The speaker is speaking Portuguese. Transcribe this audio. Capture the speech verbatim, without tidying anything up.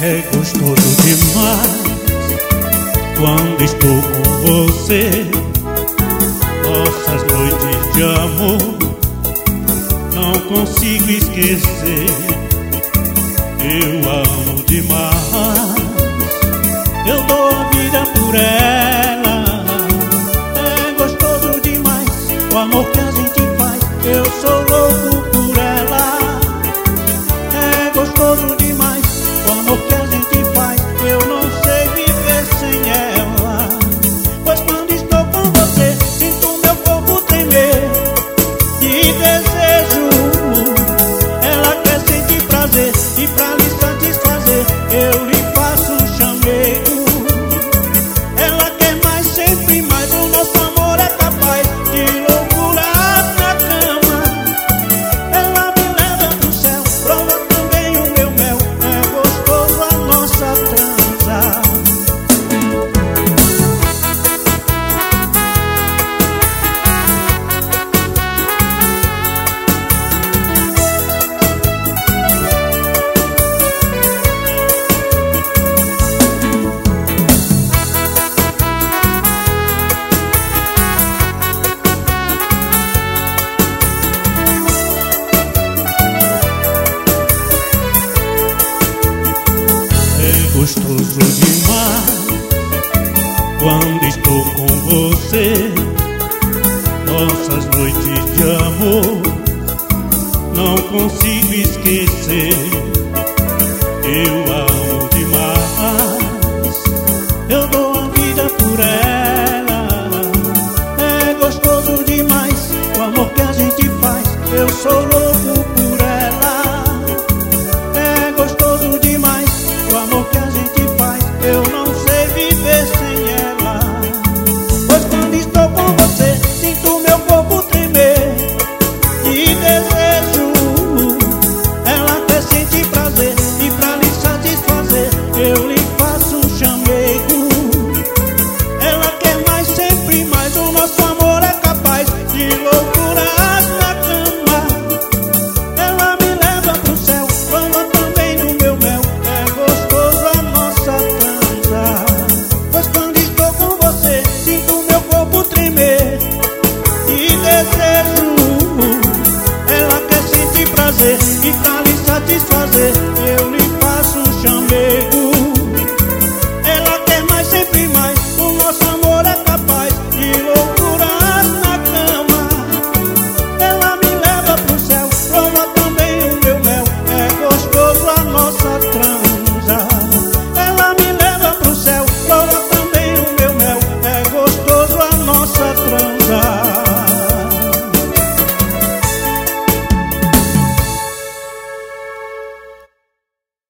É gostoso demais quando estou com você. Nossas noites de amor não consigo esquecer. Eu a amo demais, eu dou a vida por ela. É gostoso demais o amor que a gente faz, eu sou louco por ela. É gostoso demais o amor que a gente faz, eu não sei viver sem ela. Pois quando estou com você, sinto meu corpo tremer de desejo. Ela cresce de prazer e pra lhe satisfazer eu lhe faço um chamego. Ela quer mais, sempre mais, o nosso amor é capaz de loucuras na cama. Ela me leva pro céu, prova também o meu mel, é gostoso a nossa transa. É gostoso demais quando estou com você. Nossas noites de amor não consigo esquecer. Eu a